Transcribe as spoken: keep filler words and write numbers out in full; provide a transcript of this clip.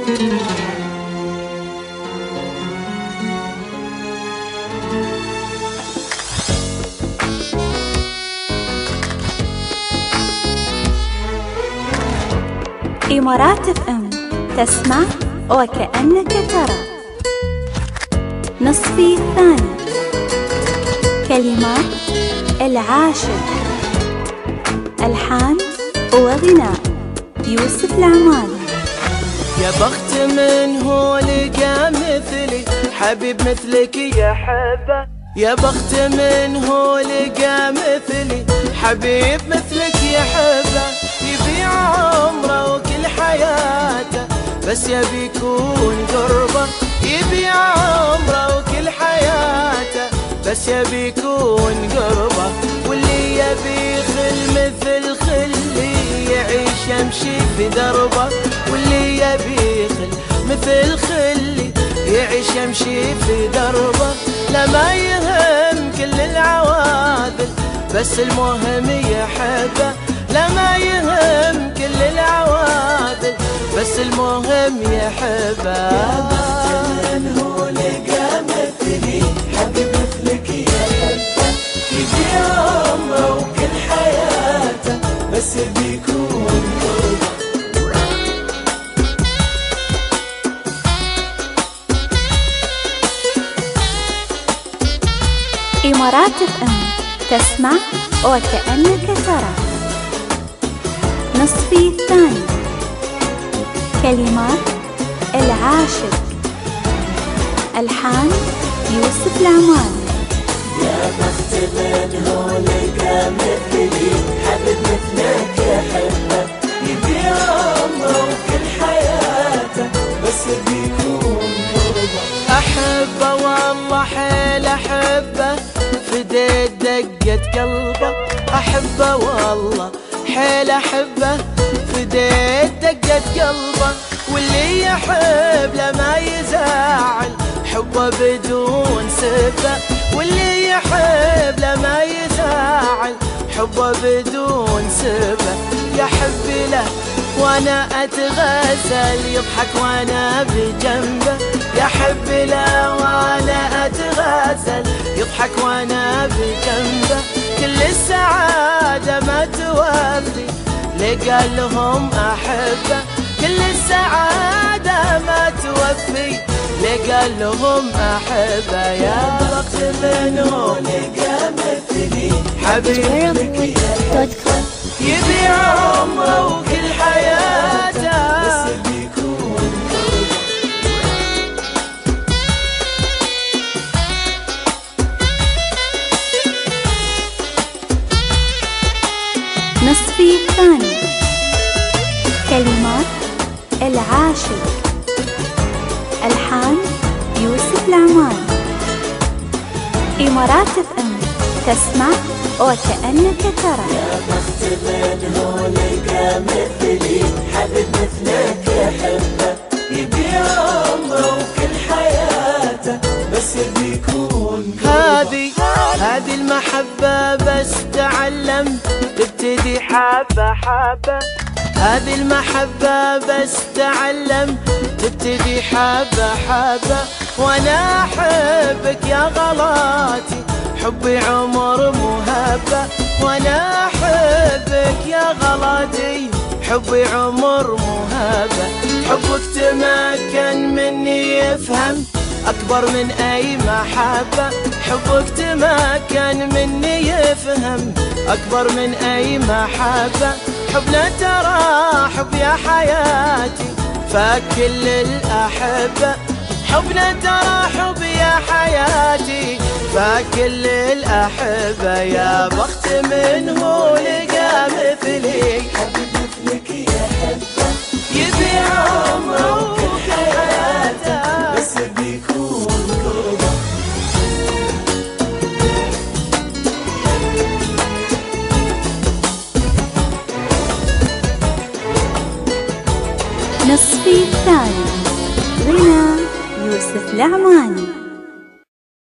إمارات اف ام، تسمع وكأنك ترى. نصفي الثاني، كلمات العاشق، ألحان وغناء يوسف العمالي. يا بخت من هو لقى مثلي، حبيب مثلك يا حبه. يا بخت من هو لقى مثلي، حبيب مثلك يا حبه. يبيع عمره وكل حياته، بس يبي يكون قربه. يبيع عمره وكل حياته، بس يبي يكون قربه. واللي يبي خل مثل خلي، يعيش يمشي في دربه. واللي يبي خل مثل خلي، يعيش يمشي في دربه. لما يهم كل العواذل، بس المهم يحبه. لما يهم كل العواذل، بس المهم يحبه. يا بخت من هو لقى مثلي، حبيب مثلك يا حبه. يبيع عمره وكل حياته، بس بيكون قربه. إمارات اف ام، تسمع وكأنك ترى. نصفي الثاني، كلمات العاشق، ألحان يوسف العمالي. يا بخت من هو لقى مثلي، حبيب مثلك يا حبه. يبيع عمره وكل حياته، بس بيكون قربه. أحبه والله حيل أحبه، فديت دقة قلبه. أحبه والله حيل أحبه، فديت دقة قلبه. واللي يحب لما يزعل، حبه بدون سبة. واللي يحب لما يزعل، حبه بدون سبة. يحب له وانا اتغزل، يضحك وانا بجنبه. يحب له وانا اتغزل، يضحك وانا بجنبه. كل السعادة ما توفي، لقى لهم احبه. كل السعادة ما توفي، لقى لهم احبه. يا بخت من هو لقى مثلي، حبيب مثلك يا حبه. يبيع عمره وكل حياته، بس بيكون قربه. نصفي الثاني، كلمات العاشق، ألحان يوسف العمالي. إمارات اف ام، تسمع وكأنك ترى. يا بخت من هو لقى مثلي، حبيب مثلك يا حبه. يبيع عمره وكل حياته، بس بيكون هذه هذه المحبة بس تعلم، تبتدي حبة حبة. هذه المحبة بس تعلم، تبتدي حبة حبة. وانا احبك يا غلاتي، حبي عمر مهبة. وانا احبك يا غلاتي، حبي عمر مهبة. حبك تمكن مني يفهم، أكبر من أي محبة. حبك تمكن مني يفهم، أكبر من أي محبة. حبنا ترى حب يا حياتي، فكل الأحبة. حبنا ترى حب يا حياتي، فكل الأحبة. يا بخت من هو لقى مثلي، حبيب مثلك يا حبه. يبيع عمره وكل حياته، بس بيكون قربه. نصفي الثاني، غناء يوسف العمالي.